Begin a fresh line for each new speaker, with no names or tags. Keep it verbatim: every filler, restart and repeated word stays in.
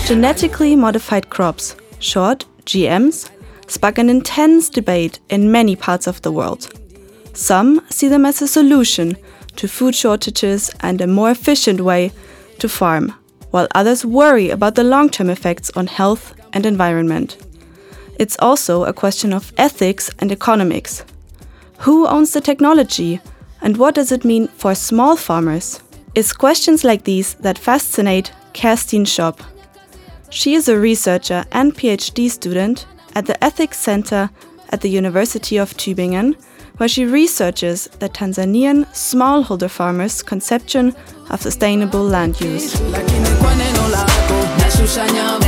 Genetically modified crops, short G Ms, spark an intense debate in many parts of the world. Some see them as a solution to food shortages and a more efficient way to farm, while others worry about the long-term effects on health and environment. It's also a question of ethics and economics. Who owns the technology, and what does it mean for small farmers? It's questions like these that fascinate Kerstin Schopp. She is a researcher and PhD student at the Ethics Center at the University of Tübingen, where she researches the Tanzanian smallholder farmers' conception of sustainable land use.